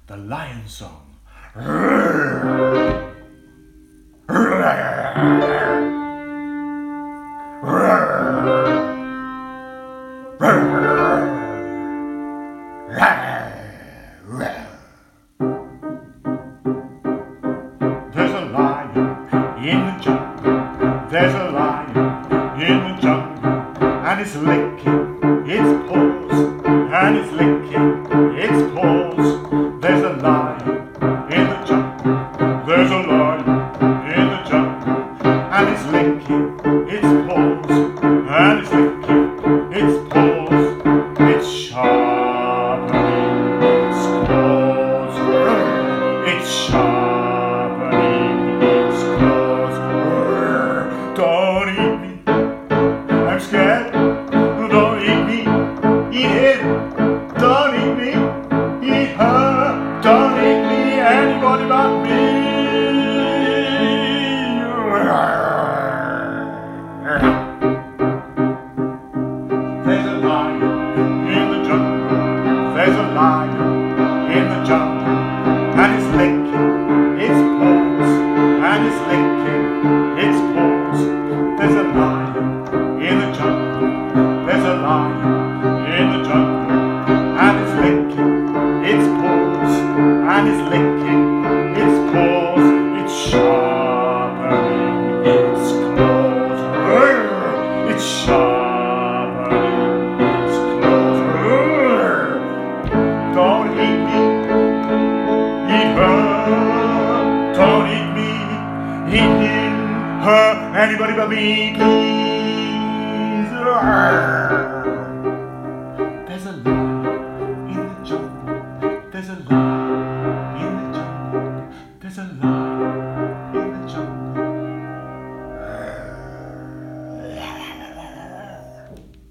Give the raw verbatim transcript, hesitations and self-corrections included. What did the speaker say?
The Lion Song. There's a lion in the jungle. There's a lion in the jungle, and it's licking its paws, and it's licking its paws. There's a lion in the jungle. There's a lion in the jungle, and it's licking its paws, and it's licking its paws. It's sharpening its claws. It's sharpening its claws. Don't eat me, I'm scared. Don't eat me, eat him. Don't eat me, eat her. Don't eat me, anybody but me. There's a lion in the jungle. There's a lion in the jungle, and it's licking its paws, and it's licking its paws. There's a lion in the jungle. There's a lion in the jungle, and it's licking its paws, and it's licking its paws. It's sharpening its claws. It's sharpening its claws. Don't eat me, eat her. Don't eat me, eat him, her, anybody but me, please.